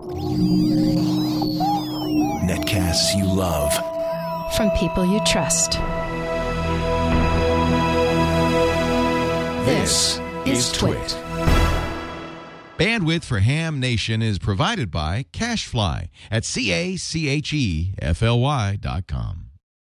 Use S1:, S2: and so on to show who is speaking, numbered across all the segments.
S1: Netcasts you love.
S2: From people you trust.
S1: This is Twit.
S3: Bandwidth for Ham Nation is provided by CacheFly at CACHEFLY.com.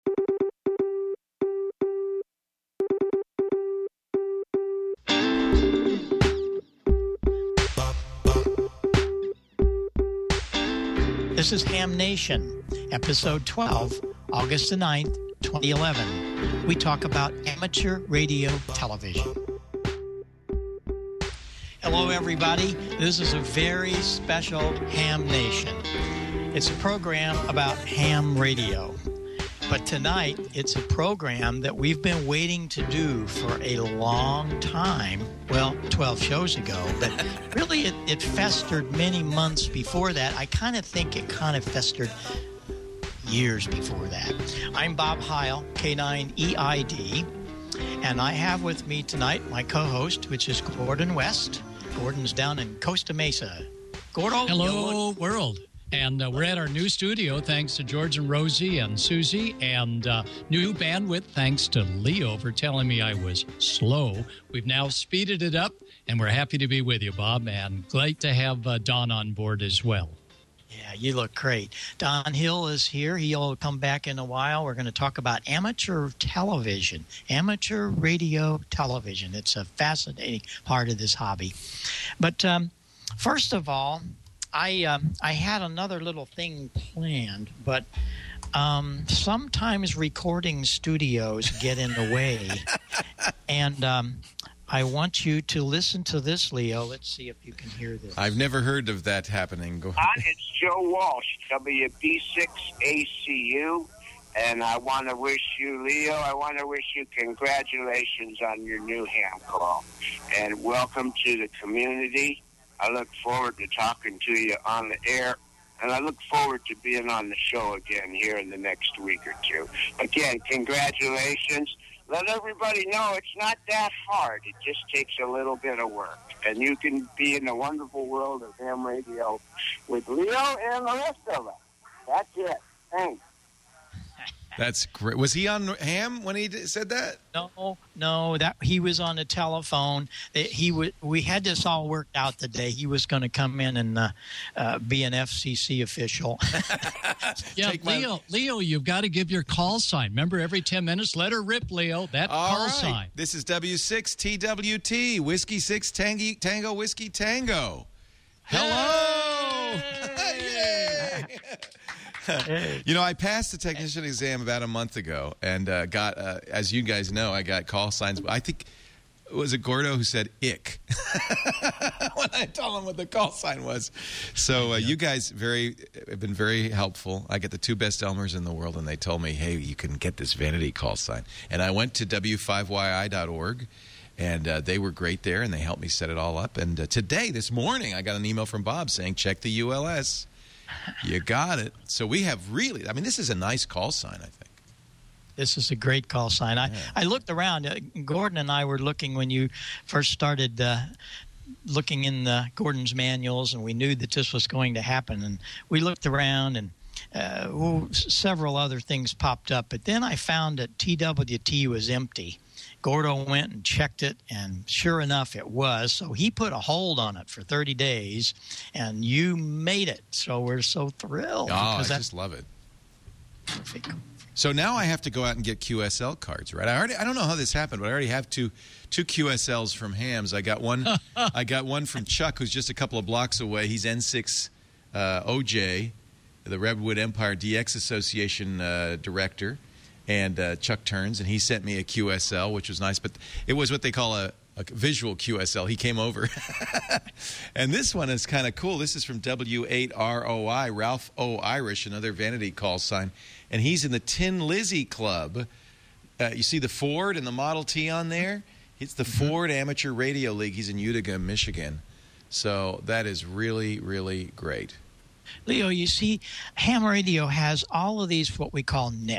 S4: This is Ham Nation, episode 12, August the 9th, 2011. We talk about amateur radio television. Hello, everybody. This is a very special Ham Nation. It's a program about ham radio. But tonight, it's a program that we've been waiting to do for a long time. Well, 12 shows ago. But really, it festered many months before that. I kind of think it kind of festered years before that. I'm Bob Heil, K9EID. And I have with me tonight my co-host, which is Gordon West. Gordon's down in Costa Mesa. Gordon.
S5: Hello, world. And we're at our new studio, thanks to George and Rosie and Susie, and new bandwidth, thanks to Leo for telling me I was slow. We've now speeded it up, and we're happy to be with you, Bob, and glad to have Don on board as well.
S4: Yeah, you look great. Don Hill is here. He'll come back in a while. We're going to talk about amateur television, amateur radio television. It's a fascinating part of this hobby. But first of all, I had another little thing planned, but sometimes recording studios get in the way. And I want you to listen to this, Leo. Let's see if you can hear this.
S3: I've never heard of that happening. Go ahead.
S6: Hi, it's Joe Walsh, WB6ACU, and I want to wish you, Leo, congratulations on your new ham call. And welcome to the community. I look forward to talking to you on the air, and I look forward to being on the show again here in the next week or two. Again, congratulations. Let everybody know it's not that hard. It just takes a little bit of work. And you can be in the wonderful world of ham radio with Leo and the rest of us. That's it. Thanks.
S3: That's great. Was he on ham when he said that?
S4: No, that he was on the telephone. We had this all worked out today. He was going to come in and be an FCC official.
S5: Yeah, Leo, you've got to give your call sign. Remember, every 10 minutes, let her rip, Leo. That
S3: all
S5: call
S3: right.
S5: sign. This
S3: is W6TWT, Whiskey 6 Tango Whiskey Tango. Hello! Yay! You know, I passed the technician exam about a month ago and got, as you guys know, I got call signs. I think, was it Gordo who said ick when I told him what the call sign was? So you guys have been very helpful. I get the two best Elmers in the world, and they told me, hey, you can get this vanity call sign. And I went to w5yi.org. And they were great there, and they helped me set it all up. And this morning, I got an email from Bob saying, check the ULS. You got it. So we have this is a nice call sign, I think.
S4: This is a great call sign. I looked around. Gordon and I were looking when you first started looking in Gordon's manuals, and we knew that this was going to happen. And we looked around, and several other things popped up. But then I found that TWT was empty. Gordo went and checked it, and sure enough, it was. So he put a hold on it for 30 days, and you made it. So we're so thrilled.
S3: Oh, I just love it.
S4: Perfect.
S3: So now I have to go out and get QSL cards, right? I don't know how this happened, but I already have two QSLs from Hams. I got one. I got one from Chuck, who's just a couple of blocks away. He's N6 OJ, the Redwood Empire DX Association director. And Chuck Turns, and he sent me a QSL, which was nice. But it was what they call a visual QSL. He came over. And this one is kind of cool. This is from W8ROI, Ralph O. Irish, another vanity call sign. And he's in the Tin Lizzy Club. You see the Ford and the Model T on there? It's the Ford Amateur Radio League. He's in Utica, Michigan. So that is really, really great.
S4: Leo, you see, ham radio has all of these what we call nets.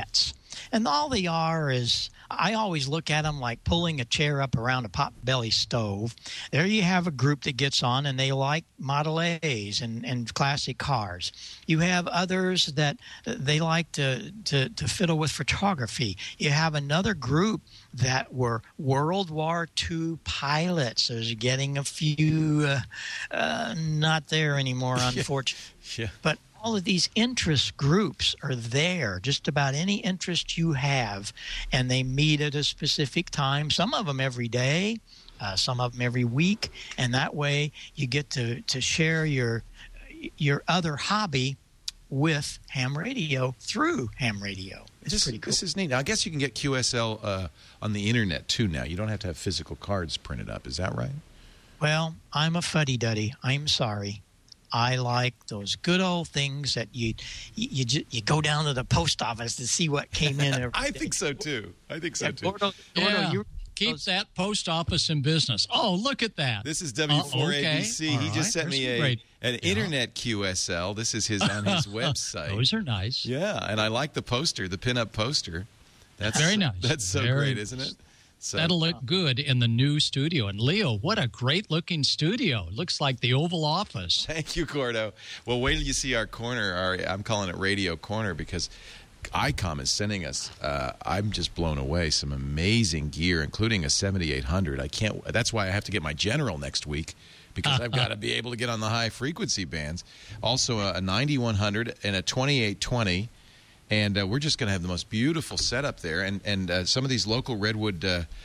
S4: And all they are is, I always look at them like pulling a chair up around a potbelly stove. There you have a group that gets on and they like Model A's and classic cars. You have others that they like to fiddle with photography. You have another group that were World War II pilots. There's getting a few not there anymore, unfortunately.
S3: Yeah.
S4: But all of these interest groups are there, just about any interest you have, and they meet at a specific time, some of them every day, some of them every week, and that way you get to share your other hobby with ham radio through ham radio. It's pretty cool.
S3: This is neat. Now, I guess you can get QSL on the internet too now. You don't have to have physical cards printed up. Is that right?
S4: Well, I'm a fuddy-duddy. I'm sorry. I like those good old things that you go down to the post office to see what came in. Every
S3: I
S4: day.
S3: think so too.
S4: Gordo,
S5: Keep that post office in business. Oh, look at that.
S3: This is W4ABC.
S5: Okay.
S3: He just sent me an internet QSL. This is on his website.
S5: Those are nice.
S3: Yeah, and I like the poster, the pinup poster. That's
S5: very nice.
S3: That's so
S5: Very
S3: great, isn't it? So,
S5: That'll look good in the new studio. And Leo, what a great-looking studio. It looks like the Oval Office.
S3: Thank you, Gordo. Well, wait till you see our corner. I'm calling it Radio Corner because ICOM is sending us, I'm just blown away, some amazing gear, including a 7800. That's why I have to get my General next week because I've got to be able to get on the high-frequency bands. Also, a 9100 and a 2820. And we're just going to have the most beautiful setup there. And some of these local Redwood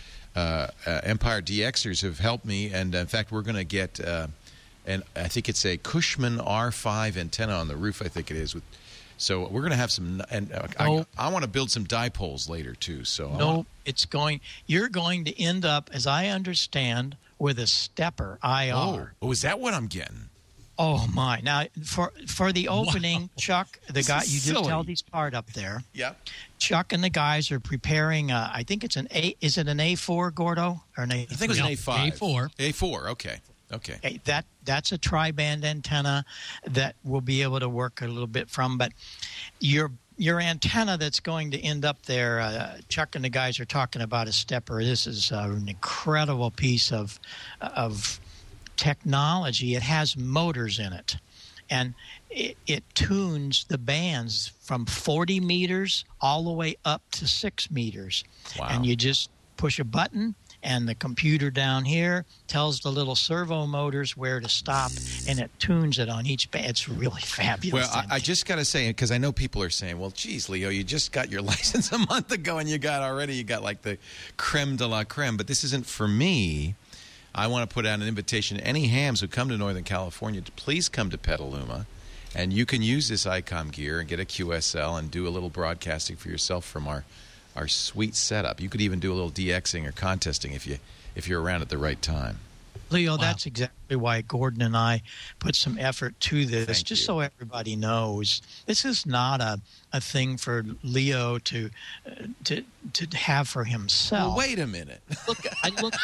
S3: Empire DXers have helped me. And, in fact, we're going to get, and I think it's a Cushman R5 antenna on the roof, I think it is. So we're going to have some, and I want to build some dipoles later, too. So you're going to end up, as I understand, with a stepper IR. Oh, is that what I'm getting?
S4: Oh, my. Now, for the opening, Chuck, the guy, you just held his part up there.
S3: Yeah.
S4: Chuck and the guys are preparing, I think it's is it an A4, Gordo? Or an A3?
S3: I think it was an A5.
S5: A4.
S3: A4, okay.
S4: That's a tri-band antenna that we'll be able to work a little bit from. But your antenna that's going to end up there, Chuck and the guys are talking about a stepper. This is an incredible piece of technology. It has motors in it, and it tunes the bands from 40 meters all the way up to 6 meters.
S3: Wow.
S4: And you just push a button, and the computer down here tells the little servo motors where to stop, and it tunes it on each band. It's really fabulous.
S3: Well, I just got to say, because I know people are saying, well, geez, Leo, you just got your license a month ago, and you got like the creme de la creme, but this isn't for me. I want to put out an invitation to any hams who come to Northern California to please come to Petaluma, and you can use this ICOM gear and get a QSL and do a little broadcasting for yourself from our sweet setup. You could even do a little DXing or contesting if you're around at the right time.
S4: Leo, that's exactly why Gordon and I put some effort to this,
S3: Thank
S4: just
S3: you.
S4: so everybody knows. This is not a thing for Leo to have for himself.
S3: Well, wait a minute.
S4: I look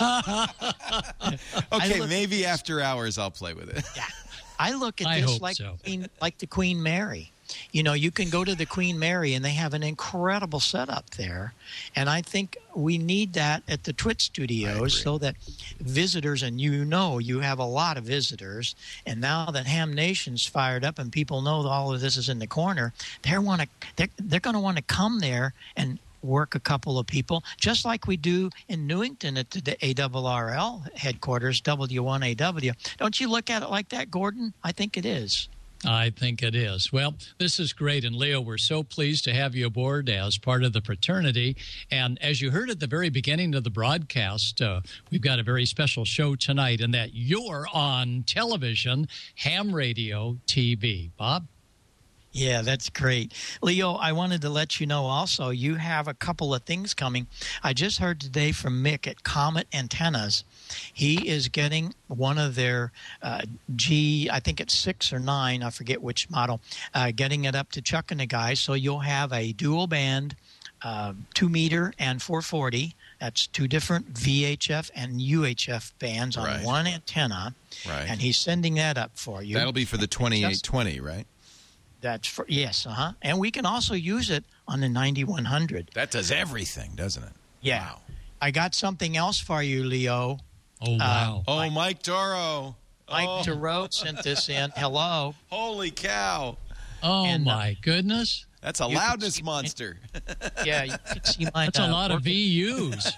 S4: at this.
S3: Okay, maybe after hours I'll play with it.
S4: Yeah, I look at
S5: I
S4: this
S5: hope
S4: like
S5: so.
S4: like the Queen Mary. You know, you can go to the Queen Mary, and they have an incredible setup there. And I think we need that at the Twit Studios so that visitors, and you have a lot of visitors, and now that Ham Nation's fired up and people know that all of this is in the corner, they're going to want to come there and work a couple of people, just like we do in Newington at the ARRL headquarters, W1AW. Don't you look at it like that, Gordon? I think it is.
S5: I think it is. Well, this is great. And Leo, we're so pleased to have you aboard as part of the fraternity. And as you heard at the very beginning of the broadcast, we've got a very special show tonight in that you're on television, Ham Radio TV. Bob?
S4: Yeah, that's great. Leo, I wanted to let you know also you have a couple of things coming. I just heard today from Mick at Comet Antennas. He is getting one of their I think it's 6 or 9, I forget which model, getting it up to Chuck and the guys. So you'll have a dual band, 2 meter and 440. That's 2 different VHF and UHF bands on one antenna.
S3: Right.
S4: And he's sending that up for you.
S3: That'll be for the 2820, right?
S4: Yes, and we can also use it on the 9100.
S3: That does everything, doesn't it?
S4: Yeah.
S3: Wow.
S4: I got something else for you, Leo.
S5: Oh, wow.
S3: Mike Doro.
S4: Mike Doro sent this in. Hello.
S3: Holy cow.
S5: Oh,
S4: And,
S5: my goodness.
S3: That's a loudness monster.
S4: Yeah, you can see mine.
S5: That's a lot of
S4: working
S5: VUs.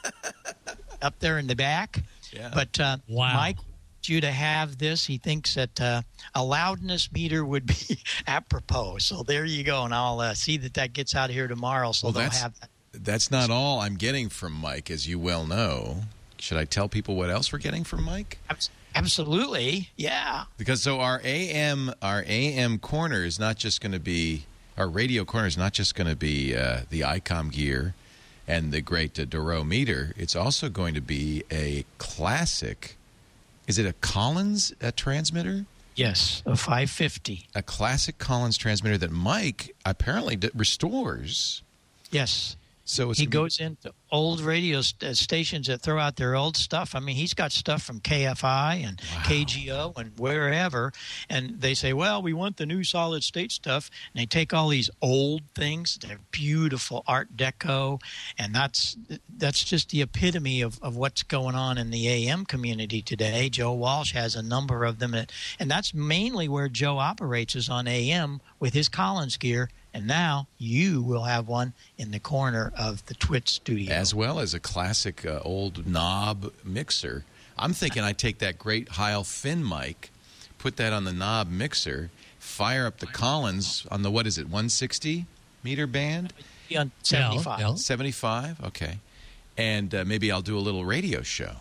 S4: up there in the back.
S3: Yeah.
S4: But
S5: Wow.
S4: Mike wants you to have this. He thinks that a loudness meter would be apropos. So there you go. And I'll see that gets out here tomorrow. So they'll have that.
S3: That's not all I'm getting from Mike, as you well know. Should I tell people what else we're getting from Mike?
S4: Absolutely. Yeah.
S3: Because our AM corner is not just going to be, our radio corner is not just going to be the ICOM gear and the great Doro meter. It's also going to be a classic. Is it a Collins transmitter?
S4: Yes, a 550.
S3: A classic Collins transmitter that Mike apparently restores.
S4: Yes.
S3: So
S4: he goes into old radio stations that throw out their old stuff. I mean, he's got stuff from KFI and KGO and wherever, and they say, well, we want the new solid state stuff, and they take all these old things. They're beautiful Art Deco, and that's just the epitome of what's going on in the AM community today. Joe Walsh has a number of them, and that's mainly where Joe operates, is on AM with his Collins gear. And now you will have one in the corner of the Twit studio.
S3: As well as a classic old knob mixer. I'm thinking I take that great Heil Finn mic, put that on the knob mixer, fire up the Collins on the, 160 meter band?
S4: On 75.
S5: Yeah.
S3: 75? Okay. And maybe I'll do a little radio show.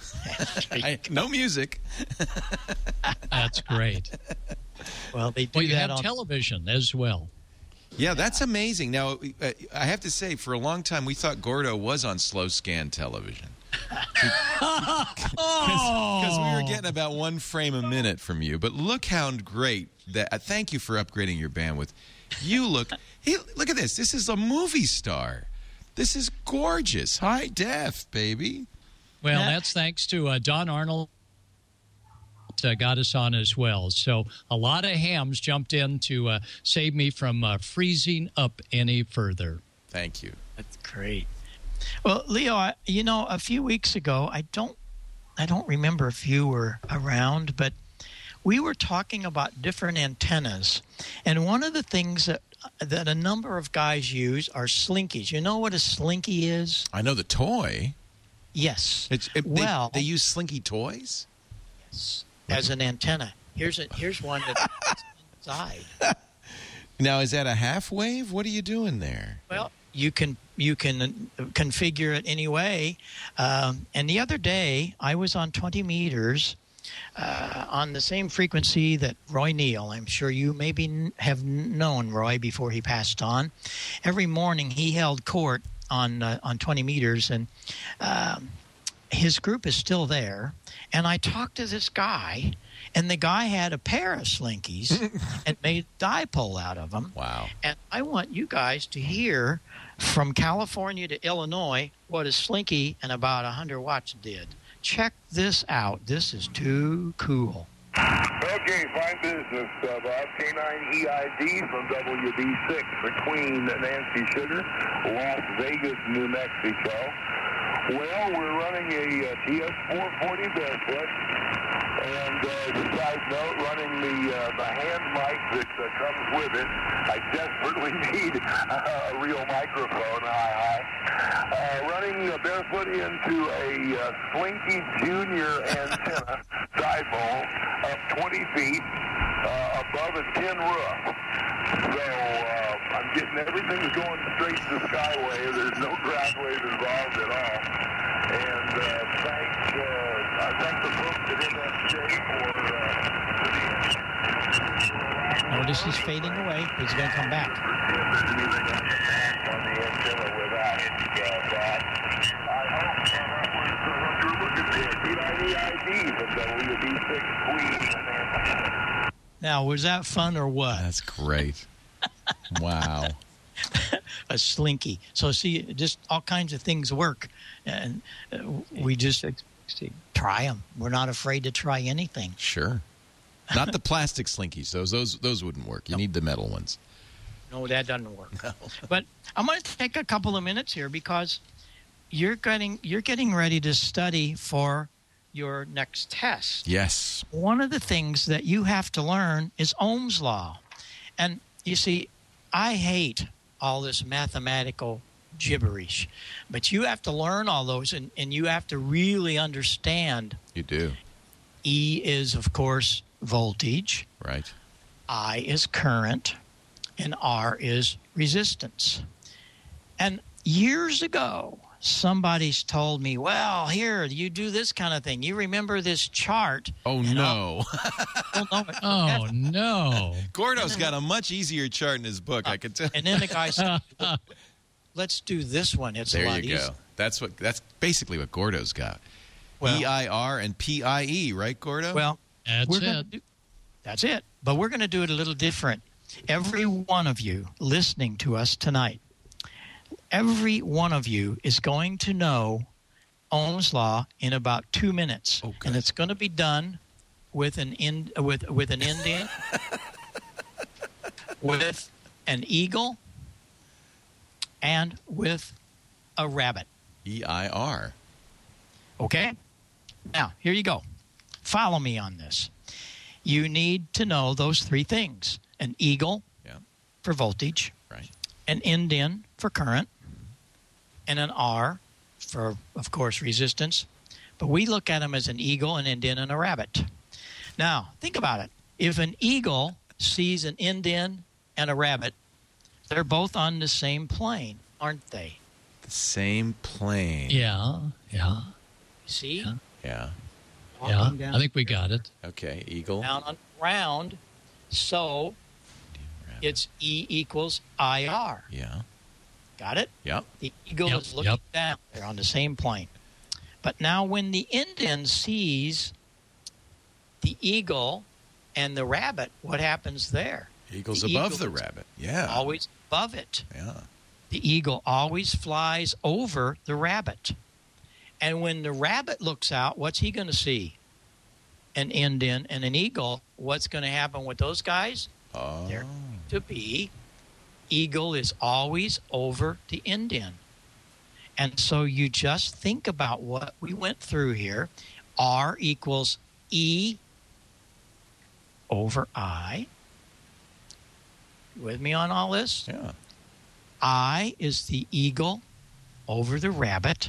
S3: No music.
S5: That's great.
S4: Well, they do
S5: You
S4: that
S5: have
S4: on
S5: television as well.
S3: Yeah, that's amazing. Now, I have to say, for a long time, we thought Gordo was on slow scan television. Because we were getting about one frame a minute from you. But look how great that. Thank you for upgrading your bandwidth. You look at this. This is a movie star. This is gorgeous. High def, baby.
S5: Well, that's thanks to Don Arnold. Got us on as well. So a lot of hams jumped in to save me from freezing up any further.
S3: Thank you.
S4: That's great. Well, Leo, a few weeks ago, I don't remember if you were around, but we were talking about different antennas, and one of the things that a number of guys use are slinkies. You know what a slinky is?
S3: I know the toy.
S4: Yes.
S3: They use slinky toys?
S4: Yes. As an antenna. Here's one that's inside.
S3: Now, is that a half wave? What are you doing there?
S4: Well, you can configure it any way. And the other day, I was on 20 meters on the same frequency that Roy Neal. I'm sure you maybe have known Roy before he passed on. Every morning, he held court on 20 meters, and his group is still there. And I talked to this guy, and the guy had a pair of slinkies and made dipole out of them.
S3: Wow.
S4: And I want you guys to hear from California to Illinois what a slinky and about 100 watts did. Check this out. This is too cool.
S7: Okay, fine business, Bob. K9EID from WB6 for Queen Nancy Sugar, Las Vegas, New Mexico. Well, we're running a TS440 barefoot, and as a side note, running the hand mic that comes with it. I desperately need a real microphone, running barefoot into a Slinky Junior antenna dipole up 20 feet above a tin roof. So I'm getting everything's going straight to the skyway. There's no groundways involved at all. And thank the folks at MSJ for
S4: Notice he's fading away. He's going to come back.
S7: on the antenna without it, Bob. I hope what you're looking for. K9EID from WB6 Queen.
S4: Now, was that fun or what?
S3: That's great. Wow.
S4: A slinky. So see, just all kinds of things work, and we just try them. We're not afraid to try anything.
S3: Sure. Not the plastic slinkies. Those wouldn't work. You need the metal ones.
S4: No, that doesn't work.
S3: No.
S4: But I'm going to take a couple of minutes here because you're getting ready to study for your next test.
S3: Yes.
S4: One of the things that you have to learn is Ohm's law. And you see, I hate all this mathematical gibberish, but you have to learn all those, and you have to really understand.
S3: You do.
S4: E is, of course, voltage.
S3: Right.
S4: I is current. And R is resistance. And years ago, somebody's told me, well, here, you do this kind of thing. You remember this chart.
S3: Oh, no.
S5: Oh, no.
S3: Gordo's got a much easier chart in his book, I can tell.
S4: And then the guy said, let's do this one. It's
S3: There
S4: a lot
S3: you go.
S4: easier.
S3: That's basically what Gordo's got.
S4: Well,
S3: EIR and PIE, right, Gordo?
S4: Well,
S5: That's it.
S4: That's it. But we're going to do it a little different. Every one of you listening to us tonight, every one of you is going to know Ohm's law in about 2 minutes.
S3: Oh, good.
S4: And it's going to be done with an indent, with an eagle, and with a rabbit.
S3: EIR.
S4: Okay? Now, here you go. Follow me on this. You need to know those three things. An eagle for voltage,
S3: Right.
S4: an indent for current, and an R for, of course, resistance. But we look at them as an eagle, an indent, and a rabbit. Now, think about it. If an eagle sees an indent and a rabbit, they're both on the same plane, aren't they?
S3: The same plane.
S5: Yeah.
S4: See?
S5: Yeah.
S3: Yeah.
S4: Walking down,
S5: I think we got it.
S3: Okay. Eagle.
S4: down on the ground. So it's E equals IR.
S3: Yeah.
S4: Got it?
S3: Yep.
S4: The eagle
S5: Yep,
S4: is looking
S5: yep.
S4: down. They're on the same plane. But now when the indent sees the eagle and the rabbit, what happens there?
S3: Eagle's
S4: The
S3: above
S4: eagle
S3: the
S4: is
S3: rabbit. Yeah.
S4: Always above it.
S3: Yeah.
S4: The eagle always flies over the rabbit. And when the rabbit looks out, what's he going to see? An indent and an eagle. What's going to happen with those guys?
S3: Oh.
S4: They're to be. Eagle is always over the indent. And so you just think about what we went through here. R equals E over I. You with me on all this?
S3: Yeah.
S4: I is the eagle over the rabbit.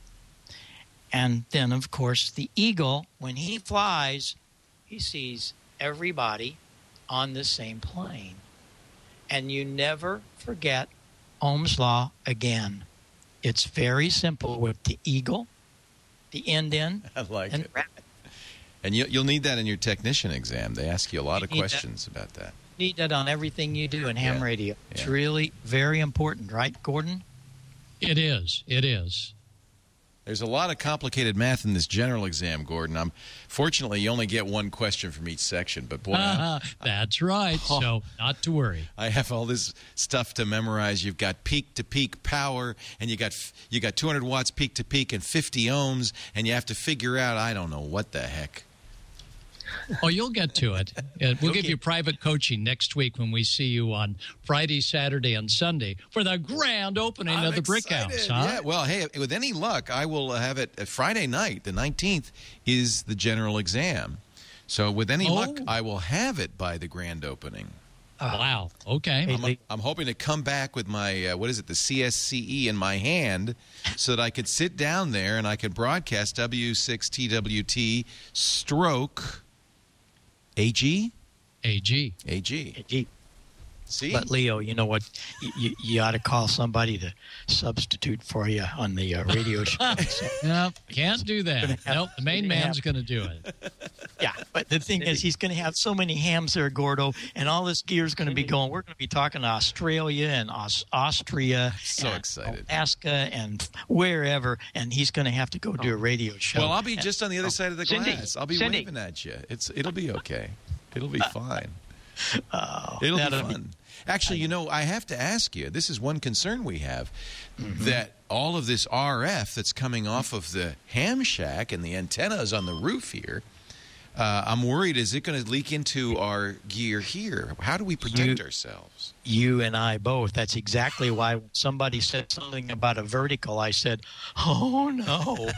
S4: And then, of course, the eagle, when he flies, he sees everybody on the same plane. And you never forget Ohm's law again. It's very simple with the eagle, the indent,
S3: I like
S4: and
S3: it.
S4: the rabbit.
S3: And you'll need that in your technician exam. They ask you a lot of
S4: need that.
S3: questions about that.
S4: Need that on everything you do in ham
S3: Yeah.
S4: radio. It's
S3: Yeah.
S4: really very important, right, Gordon?
S5: It is. It is.
S3: There's a lot of complicated math in this general exam, Gordon. Fortunately, you only get one question from each section, but boy,
S5: That's right. So not to worry.
S3: I have all this stuff to memorize. You've got peak-to-peak power, and you got 200 watts peak-to-peak and 50 ohms, and you have to figure out, I don't know what the heck.
S5: Oh, you'll get to it. We'll give you private coaching next week when we see you on Friday, Saturday, and Sunday for the grand opening
S3: I'm
S5: of the Brick
S3: excited.
S5: House. Huh?
S3: Yeah, well, hey, with any luck, I will have it Friday night. The 19th is the general exam. So with any luck, I will have it by the grand opening.
S5: Wow. Okay.
S3: I'm hoping to come back with my, the CSCE in my hand so that I could sit down there and I could broadcast W6TWT stroke AG?
S5: AG.
S3: AG. See?
S4: But, Leo, you know what? You ought to call somebody to substitute for you on the radio show.
S5: No, can't do that. Nope, the main man's going to do it.
S4: Yeah, but the thing is, he's going to have so many hams there, Gordo, and all this gear is going to be going. We're going to be talking to Australia and Austria,
S3: So
S4: and
S3: excited.
S4: Alaska, and wherever, and he's going to have to go do a radio show.
S3: Well, I'll be just on the other side of the
S4: Cindy,
S3: glass. I'll be
S4: Cindy.
S3: waving at you. It'll be okay. It'll be fine. It'll be
S4: that'll be-
S3: fun. Actually, I have to ask you, this is one concern we have, that all of this RF that's coming off of the ham shack and the antennas on the roof here, I'm worried, is it going to leak into our gear here? How do we protect ourselves?
S4: You and I both. That's exactly why when somebody said something about a vertical, I said, oh, no.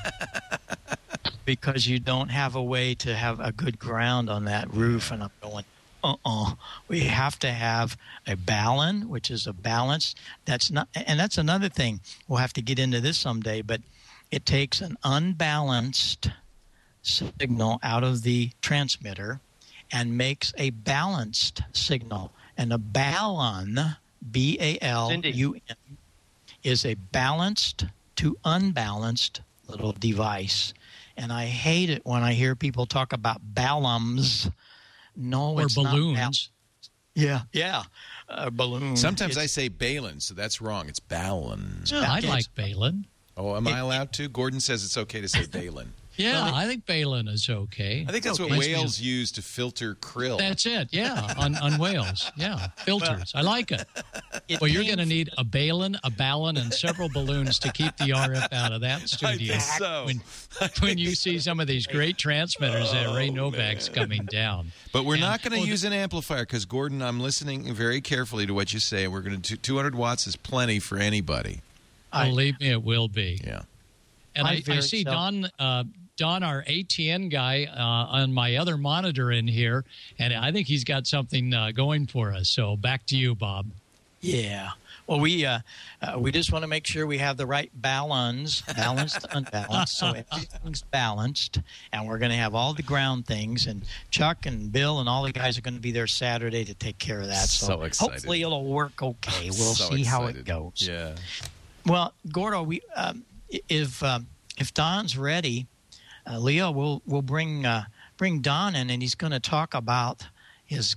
S4: Because you don't have a way to have a good ground on that roof. And I'm going, we have to have a balun, which is a balance. That's another thing. We'll have to get into this someday, but it takes an unbalanced signal out of the transmitter and makes a balanced signal. And a balun, B-A-L-U-N, is a balanced to unbalanced little device. And I hate it when I hear people talk about balums. No,
S5: or
S4: it's
S5: balloons.
S4: Not balloons.
S3: Sometimes I say balun, so that's wrong. It's balun.
S5: Yeah, I like balun.
S3: Oh, am I allowed to? Gordon says it's okay to say balun.
S5: Yeah, I think balun is okay.
S3: I think that's what whales use to filter krill.
S5: That's it, yeah, on whales. Yeah, filters. I like it. Well, you're going to need a balun, and several balloons to keep the RF out of that studio.
S3: I think so.
S5: When you see some of these great transmitters that Ray Novak's coming down.
S3: But we're not going to use an amplifier because, Gordon, I'm listening very carefully to what you say. We're going to 200 watts is plenty for anybody.
S5: Believe me, it will be.
S3: Yeah.
S5: And I see Don, our ATN guy, on my other monitor in here, and I think he's got something going for us. So back to you, Bob.
S4: Yeah. Well, we just want to make sure we have the right balance, balanced, unbalanced, so everything's balanced, and we're going to have all the ground things, and Chuck and Bill and all the guys are going to be there Saturday to take care of that.
S3: So excited.
S4: Hopefully it'll work okay. We'll see how it goes.
S3: Yeah.
S4: Well, Gordo, if Don's ready, Leo, we'll bring Don in, and he's going to talk about his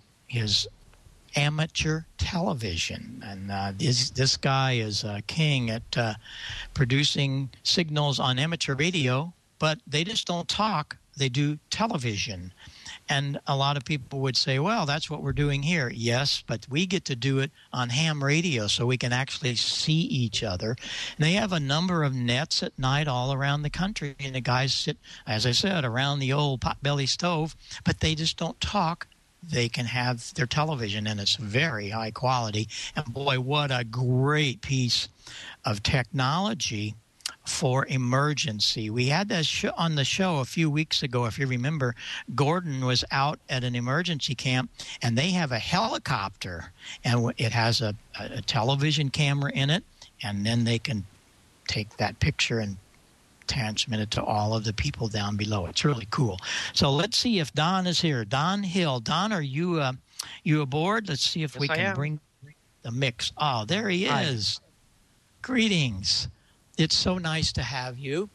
S4: amateur television. And this guy is king at producing signals on amateur radio, but they just don't talk. They do television. And a lot of people would say, well, that's what we're doing here. Yes, but we get to do it on ham radio so we can actually see each other. And they have a number of nets at night all around the country. And the guys sit, as I said, around the old potbelly stove, but they just don't talk. They can have their television, and it's very high quality. And boy, what a great piece of technology for emergency. We had that on the show a few weeks ago, if you remember. Gordon was out at an emergency camp, and they have a helicopter, and it has a television camera in it, and then they can take that picture and transmit it to all of the people down below. It's really cool. So let's see if Don is here. Don Hill. Don, are you aboard? Let's see if we can bring the mix. Oh, there he is. Hi. Greetings. It's so nice to have you.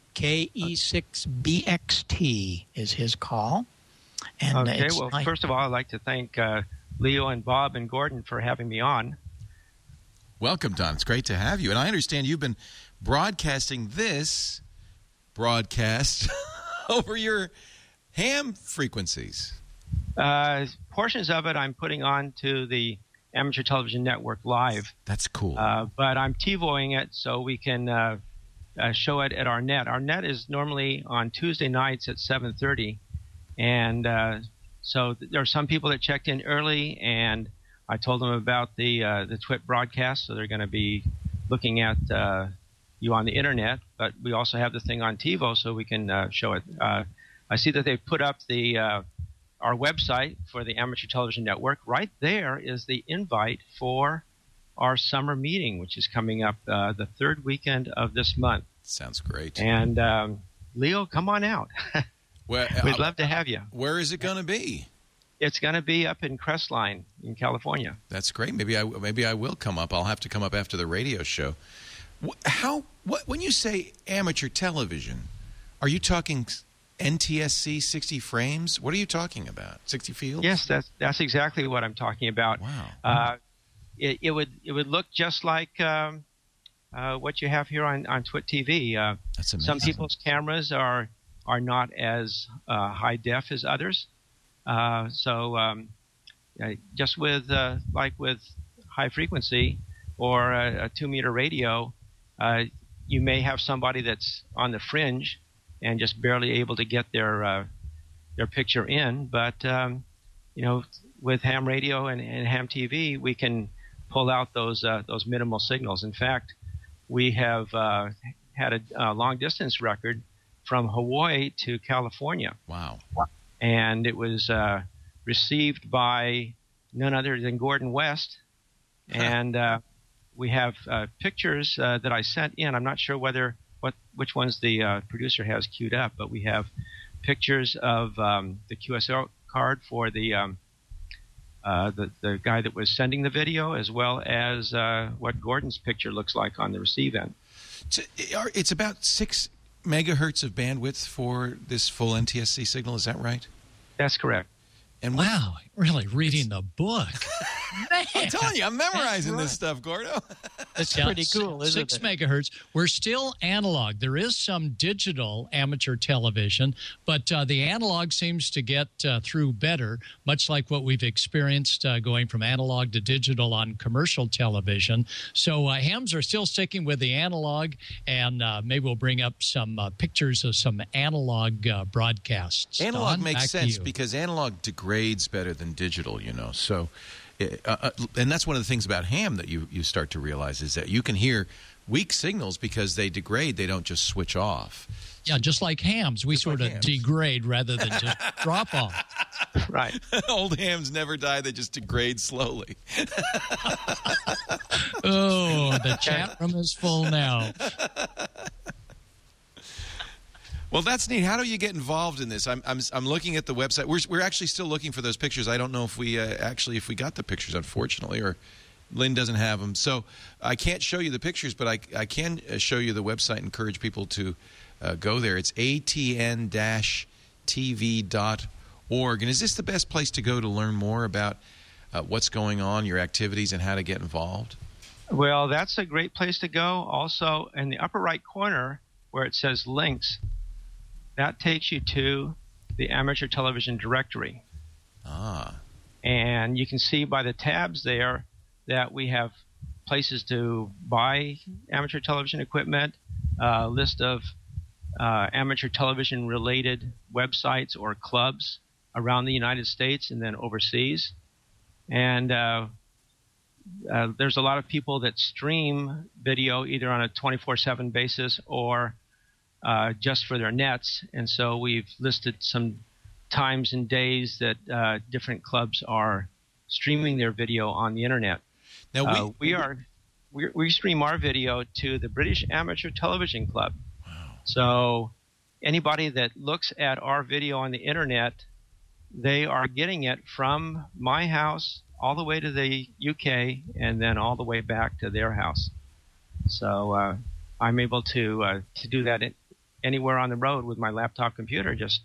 S4: KE6BXT is his call. And
S8: okay, well, first of all, I'd like to thank Leo and Bob and Gordon for having me on.
S3: Welcome, Don. It's great to have you. And I understand you've been broadcasting this broadcast over your ham frequencies.
S8: Portions of it I'm putting on to the Amateur Television Network live.
S3: That's cool.
S8: But I'm TiVoing it so we can show it at our net. Our net is normally on Tuesday nights at 7:30, and so there are some people that checked in early, and I told them about the TWIT broadcast, so they're going to be looking at you on the internet. But we also have the thing on TiVo, so we can show it. I see that they've put up our website for the Amateur Television Network. Right there is the invite for our summer meeting, which is coming up the third weekend of this month.
S3: Sounds great.
S8: And Leo, come on out.
S3: Well,
S8: we'd love to have you.
S3: Where is it going to be?
S8: It's going to be up in Crestline in California.
S3: That's great. Maybe I will come up. I'll have to come up after the radio show. When you say amateur television, are you talking NTSC 60 frames? What are you talking about? 60 fields?
S8: Yes, that's exactly what I'm talking about.
S3: Wow.
S8: It would look just like what you have here on TWIT TV.
S3: That's amazing.
S8: Some people's cameras are not as high def as others. Just with like with high frequency or a 2-meter radio, you may have somebody that's on the fringe and just barely able to get their their picture in. But with ham radio and ham TV, we can pull out those minimal signals. In fact, we have had a long distance record from Hawaii to California.
S3: Wow!
S8: And it was received by none other than Gordon West, and we have pictures that I sent in. I'm not sure which ones the producer has queued up, but we have pictures of the QSL card for the guy that was sending the video, as well as what Gordon's picture looks like on the receive end.
S3: It's about 6 megahertz of bandwidth for this full NTSC signal. Is that right?
S8: That's correct.
S3: And
S5: wow, really reading the book. Man,
S3: I'm telling you, I'm memorizing this stuff, Gordo.
S4: It's pretty cool, isn't it?
S5: 6 megahertz. We're still analog. There is some digital amateur television, but the analog seems to get through better, much like what we've experienced going from analog to digital on commercial television. So hams are still sticking with the analog, and maybe we'll bring up some pictures of some analog broadcasts.
S3: Analog
S5: Don,
S3: makes
S5: back to
S3: sense
S5: you.
S3: because analog degrades better than digital, So, and that's one of the things about ham that you start to realize is that you can hear weak signals because they degrade. They don't just switch off.
S5: Yeah, just like hams. We sort of degrade rather than just drop off.
S8: Right.
S3: Old hams never die. They just degrade slowly.
S5: Oh, the chat room is full now.
S3: Well, that's neat. How do you get involved in this? I'm looking at the website. We're actually still looking for those pictures. I don't know if we got the pictures, unfortunately, or Lynn doesn't have them. So I can't show you the pictures, but I can show you the website and encourage people to go there. It's atn-tv.org. And is this the best place to go to learn more about what's going on, your activities, and how to get involved?
S8: Well, that's a great place to go. Also, in the upper right corner where it says links, that takes you to the amateur television directory. And you can see by the tabs there that we have places to buy amateur television equipment, a list of amateur television related websites or clubs around the United States and then overseas. And there's a lot of people that stream video either on a 24/7 basis or just for their nets, and so we've listed some times and days that different clubs are streaming their video on the internet. Now we stream our video to the British Amateur Television Club. Wow. So anybody that looks at our video on the internet, they are getting it from my house all the way to the UK and then all the way back to their house. So I'm able to do that anywhere on the road with my laptop computer. Just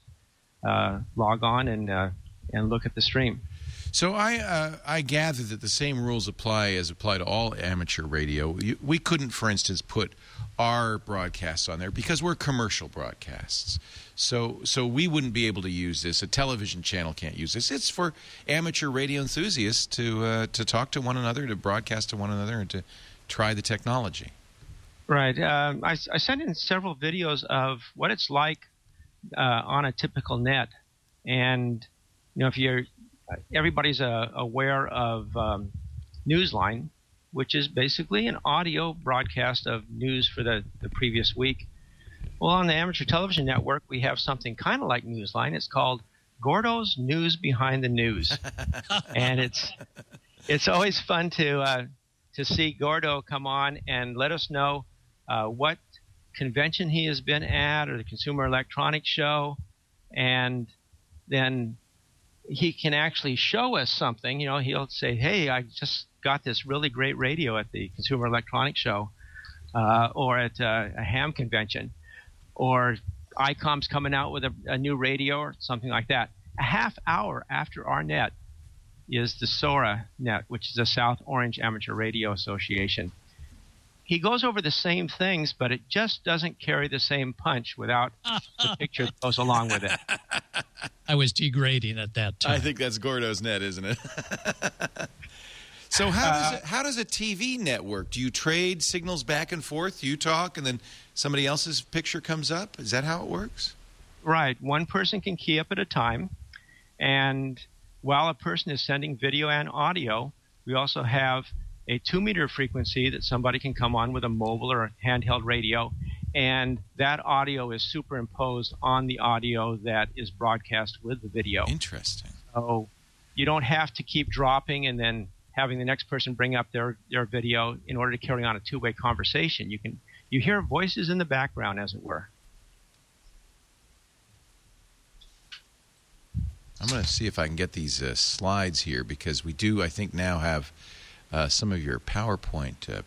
S8: log on and look at the stream.
S3: So I gather that the same rules apply to all amateur radio. We couldn't, for instance, put our broadcasts on there because we're commercial broadcasts. So we wouldn't be able to use this. A television channel can't use this. It's for amateur radio enthusiasts to talk to one another, to broadcast to one another, and to try the technology. Right.
S8: I sent in several videos of what it's like on a typical net, and if everybody's aware of Newsline, which is basically an audio broadcast of news for the previous week. Well, on the Amateur Television Network, we have something kind of like Newsline. It's called Gordo's News Behind the News, and it's always fun to see Gordo come on and let us know what convention he has been at or the Consumer Electronics Show, and then he can actually show us something. He'll say, hey, I just got this really great radio at the Consumer Electronics Show or at a ham convention, or ICOM's coming out with a new radio or something like that. A half hour after our net is the SORA net, which is the South Orange Amateur Radio Association. He goes over the same things, but it just doesn't carry the same punch without the picture that goes along with it.
S5: I was degrading at that time.
S3: I think that's Gordo's net, isn't it? So how does a TV net work? Do you trade signals back and forth? You talk, and then somebody else's picture comes up? Is that how it works?
S8: Right. One person can key up at a time. And while a person is sending video and audio, we also have a 2-meter frequency that somebody can come on with a mobile or a handheld radio. And that audio is superimposed on the audio that is broadcast with the video.
S3: Interesting.
S8: So you don't have to keep dropping and then having the next person bring up their video in order to carry on a two-way conversation. You hear voices in the background, as it were.
S3: I'm going to see if I can get these slides here, because we do, I think, now have some of your PowerPoint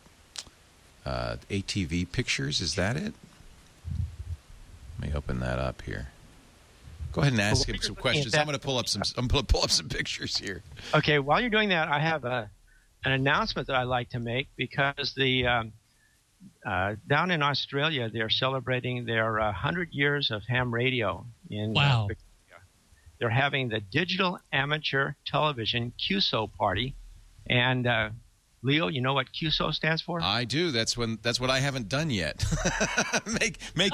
S3: ATV pictures. Is that it? Let me open that up here. Go ahead and ask him some questions. I'm going to pull up some pictures here.
S8: Okay, while you're doing that, I have an announcement that I'd like to make, because the down in Australia, they're celebrating their 100 years of ham radio.
S5: Wow.
S8: They're having the Digital Amateur Television QSO party. And Leo, you know what QSO stands for?
S3: I do. That's what I haven't done yet. make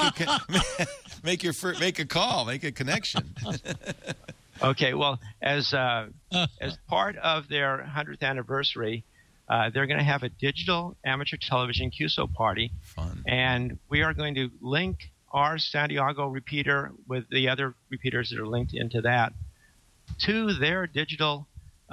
S3: a call, make a connection.
S8: Okay, well, as part of their 100th anniversary, they're going to have a Digital Amateur Television QSO party.
S3: Fun. And
S8: we are going to link our Santiago repeater with the other repeaters that are linked into that to their digital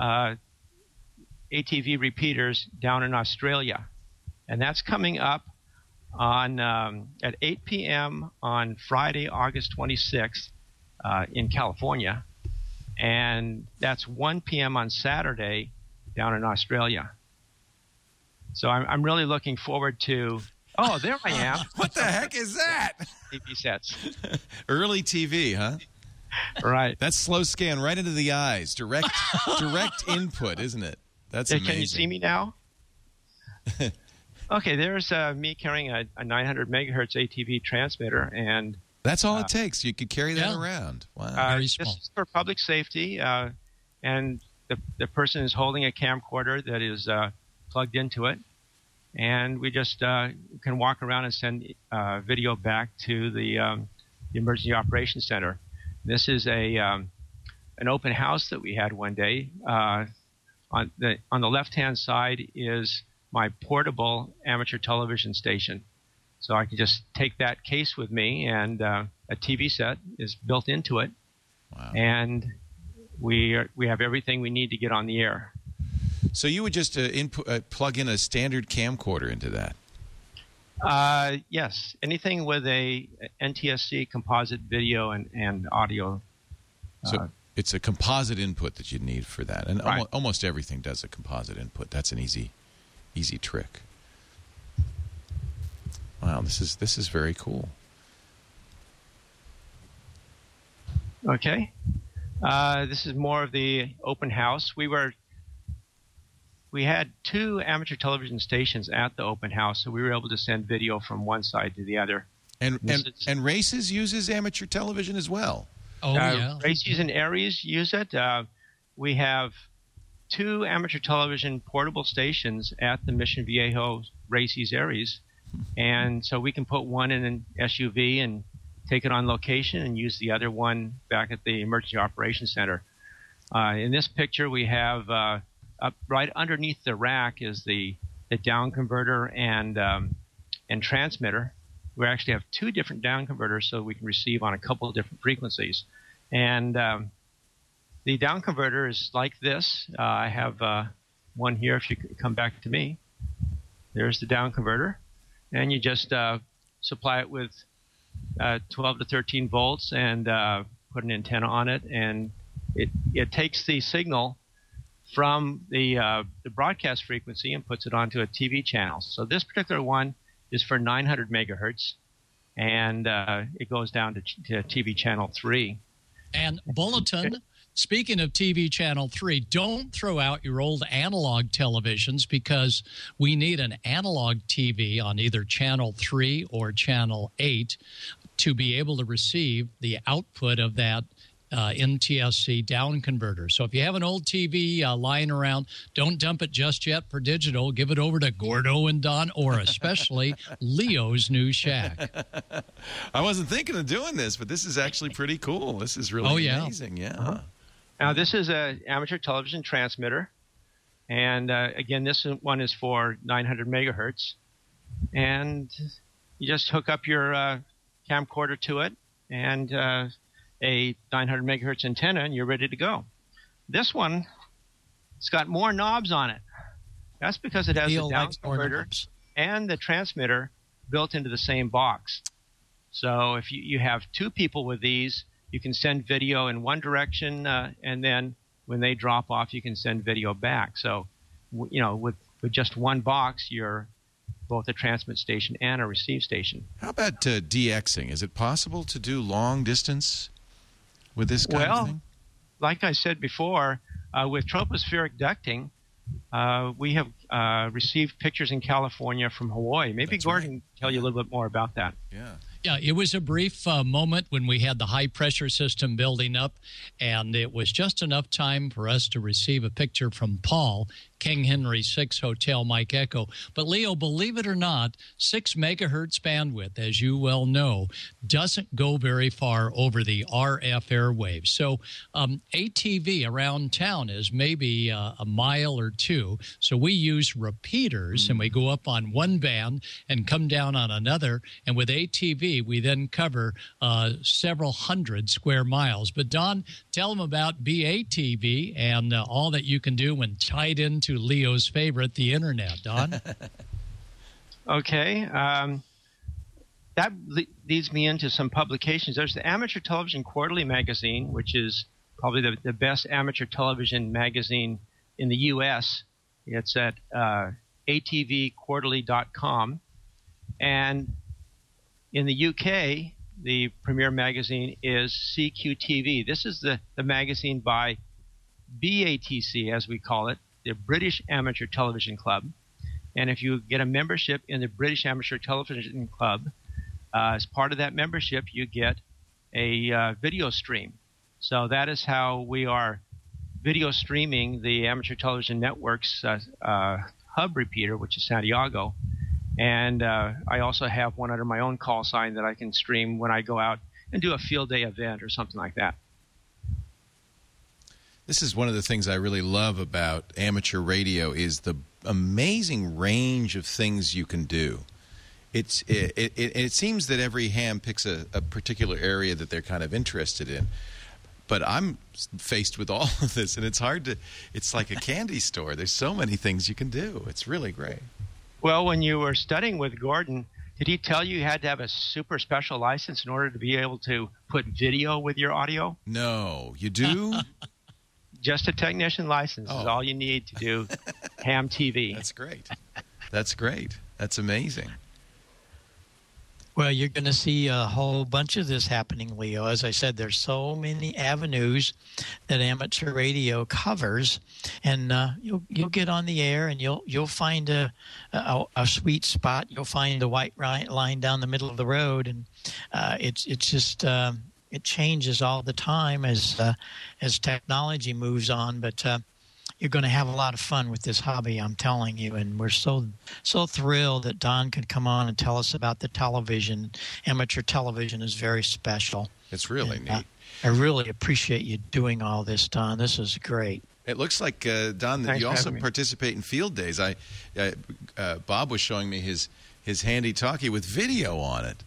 S8: ATV repeaters down in Australia. And that's coming up on at 8 p.m. on Friday, August 26th in California. And that's 1 p.m. on Saturday down in Australia. So I'm really looking forward to... Oh, there I am.
S3: What the heck is that?
S8: TV sets.
S3: Early TV, huh?
S8: Right.
S3: That's slow scan right into the eyes. Direct input, isn't it? That's amazing.
S8: Can you see me now? Okay, there's me carrying a 900 megahertz ATV transmitter, and
S3: that's all it takes. You could carry that around. Wow.
S5: Very small.
S8: This is for public safety, and the person is holding a camcorder that is plugged into it. And we just can walk around and send video back to the Emergency Operations Center. This is an open house that we had one day. On the left-hand side is my portable amateur television station. So I can just take that case with me, and a TV set is built into it.
S3: Wow. And
S8: we have everything we need to get on the air.
S3: So you would just plug in a standard camcorder into that?
S8: Yes. Anything with a NTSC composite video and audio.
S3: So it's a composite input that you need for that. And
S8: right.
S3: Almost everything does a composite input. That's an easy trick. Wow, this is very cool.
S8: Okay. This is more of the open house. We had 2 amateur television stations at the open house, so we were able to send video from one side to the other.
S3: And Races uses amateur television as well.
S5: Oh, yeah.
S8: Races and Aries use it. We have 2 amateur television portable stations at the Mission Viejo Races Aries, and so we can put one in an SUV and take it on location and use the other one back at the Emergency Operations Center. In this picture, we have... up right underneath the rack is the down converter and transmitter. We actually have 2 different down converters, so we can receive on a couple of different frequencies. And the down converter is like this. I have one here. If you come back to me, there's the down converter, and you just supply it with 12 to 13 volts and put an antenna on it, and it takes the signal from the broadcast frequency and puts it onto a TV channel. So this particular one is for 900 megahertz, and it goes down to TV channel 3.
S5: And Bulletin, speaking of TV channel 3, don't throw out your old analog televisions, because we need an analog TV on either channel 3 or channel 8 to be able to receive the output of that NTSC down converter. So if you have an old TV lying around, don't dump it just yet for digital. Give it over to Gordo and Don, or especially Leo's new shack.
S3: I wasn't thinking of doing this, but this is actually pretty cool. This is really amazing. Yeah.
S8: Uh-huh. Now, this is an amateur television transmitter. And, again, this one is for 900 megahertz. And you just hook up your camcorder to it and a 900 megahertz antenna, and you're ready to go. This one, it's got more knobs on it. That's because it has the down converter and the transmitter built into the same box. So if you have two people with these, you can send video in one direction, and then when they drop off, you can send video back. So, with just one box, you're both a transmit station and a receive station.
S3: How about DXing? Is it possible to do long distance with this kind of thing?
S8: Like I said before, with tropospheric ducting, we have received pictures in California from Hawaii. Maybe Gordon can tell you a little bit more about that.
S5: Yeah, it was a brief moment when we had the high-pressure system building up, and it was just enough time for us to receive a picture from Paul, King Henry 6 Hotel Mike Echo. But, Leo, believe it or not, 6 megahertz bandwidth, as you well know, doesn't go very far over the RF airwaves. So ATV around town is maybe a mile or two. So we use repeaters, and we go up on one band and come down on another. And with ATV, we then cover several hundred square miles. But, Don, tell them about BATV and all that you can do when tied into Leo's favorite, the Internet. Don?
S8: Okay. That leads me into some publications. There's the Amateur Television Quarterly magazine, which is probably the best amateur television magazine in the U.S. It's at atvquarterly.com. And in the UK, the premier magazine is CQTV. This is the magazine by BATC, as we call it, the British Amateur Television Club. And if you get a membership in the British Amateur Television Club, as part of that membership, you get a video stream. So that is how we are video streaming the Amateur Television Network's hub repeater, which is Santiago. And I also have one under my own call sign that I can stream when I go out and do a field day event or something like that.
S3: This is one of the things I really love about amateur radio is the amazing range of things you can do. It seems that every ham picks a particular area that they're kind of interested in. But I'm faced with all of this, and it's hard to – it's like a candy store. There's so many things you can do. It's really great.
S8: Well, when you were studying with Gordon, did he tell you had to have a super special license in order to be able to put video with your audio?
S3: No. You do?
S8: Just a technician license is all you need to do ham TV.
S3: That's great. That's great. That's amazing.
S4: Well, you're going to see a whole bunch of this happening, Leo. As I said, there's so many avenues that amateur radio covers, and you'll get on the air and you'll find a sweet spot. You'll find the white line down the middle of the road, and it's just it changes all the time as technology moves on. But you're going to have a lot of fun with this hobby, I'm telling you, and we're so thrilled that Don could come on and tell us about the television. Amateur television is very special.
S3: It's really neat.
S4: I really appreciate you doing all this, Don. This is great.
S3: It looks like, Don, that you also participate in field days. Bob was showing me his handy talkie with video on it.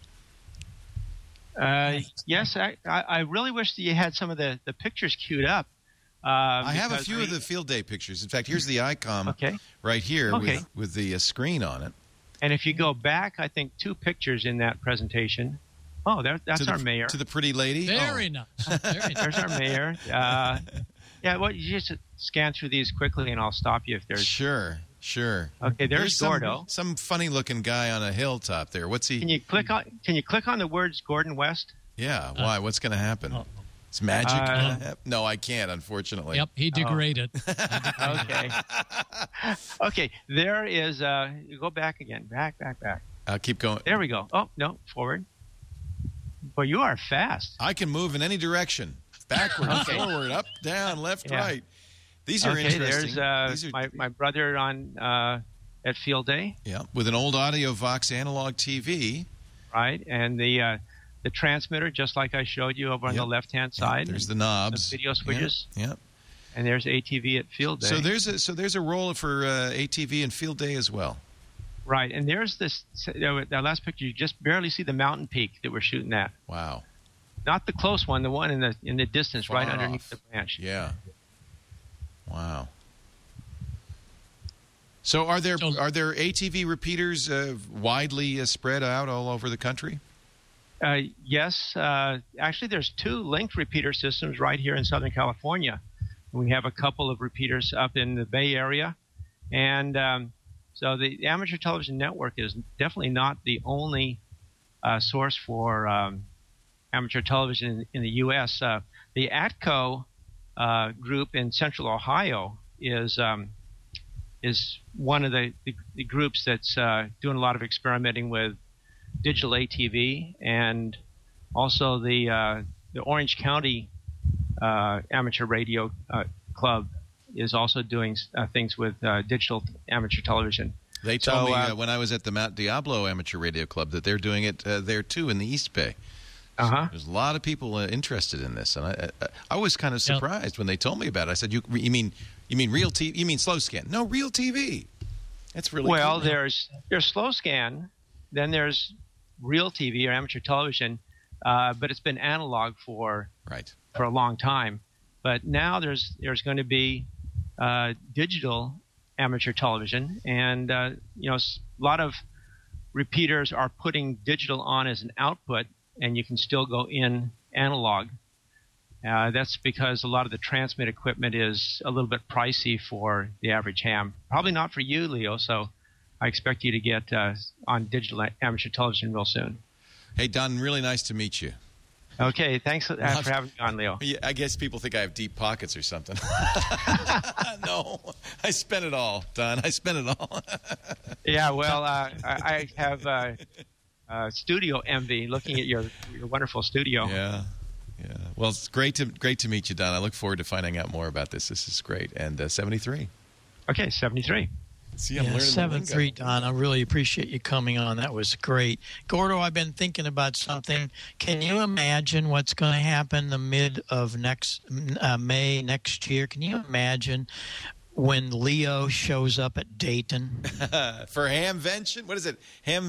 S8: Yes, I really wish that you had some of the pictures queued up.
S3: I have a few of the field day pictures. In fact, here's the ICOM right here with the screen on it.
S8: And if you go back, I think 2 pictures in that presentation. Oh, that's our mayor.
S3: To the pretty lady?
S5: Very nice.
S8: There's our mayor. Yeah, well, you just scan through these quickly, and I'll stop you if there's...
S3: Sure.
S8: Okay, there's Gordo.
S3: Some funny-looking guy on a hilltop there. What's he...
S8: Can you click on the words Gordon West?
S3: Yeah, why? What's going to happen? It's magic. No, I can't, unfortunately.
S5: Yep, he degraded.
S8: Okay. Okay, there is. You go back again. Back.
S3: I'll keep going.
S8: There we go. Oh no, forward. Boy, you are fast.
S3: I can move in any direction. backward, forward, up, down, left, right. These are interesting.
S8: There's my brother on at Field Day.
S3: Yeah, with an old Audio Vox analog TV.
S8: Right, and the transmitter, just like I showed you over on the left-hand side.
S3: There's the knobs.
S8: The video switches.
S3: Yep.
S8: And there's ATV at Field Day.
S3: So there's a role for ATV and Field Day as well.
S8: Right, and there's this that last picture. You just barely see the mountain peak that we're shooting at.
S3: Wow.
S8: Not the close one, the one in the distance,
S3: Far
S8: right
S3: off.
S8: underneath the branch.
S3: Yeah. Wow. So are there ATV repeaters widely spread out all over the country?
S8: Yes. Actually, there's 2 linked repeater systems right here in Southern California. We have a couple of repeaters up in the Bay Area. And so the Amateur Television Network is definitely not the only source for amateur television in the U.S. The ATCO group in Central Ohio is one of the groups that's doing a lot of experimenting with digital ATV, and also the Orange County Amateur Radio Club is also doing things with digital amateur television.
S3: They told me when I was at the Mount Diablo Amateur Radio Club that they're doing it there too in the East Bay. There's a lot of people interested in this, and I was kind of surprised when they told me about it. I said, "You mean real TV? You mean slow scan? No, real TV. That's really
S8: well.
S3: Cool.
S8: There's slow scan, then there's real TV or amateur television, but it's been analog for a long time. But now there's going to be digital amateur television, and a lot of repeaters are putting digital on as an output, and you can still go in analog. That's because a lot of the transmit equipment is a little bit pricey for the average ham. Probably not for you, Leo, so I expect you to get on digital amateur television real soon.
S3: Hey, Don, really nice to meet you.
S8: Okay, thanks for having me on, Leo.
S3: Yeah, I guess people think I have deep pockets or something. No, I spent it all, Don. I spent it all.
S8: Yeah, well, I have studio envy looking at your wonderful studio.
S3: Yeah. Well, it's great to meet you, Don. I look forward to finding out more about this. This is great. And 73.
S8: Okay, 73.
S3: See, I'm learning
S4: 73, Don. I really appreciate you coming on. That was great. Gordo, I've been thinking about something. Can you imagine what's going to happen the mid of May next year? Can you imagine when Leo shows up at Dayton
S3: for Hamvention? What is it?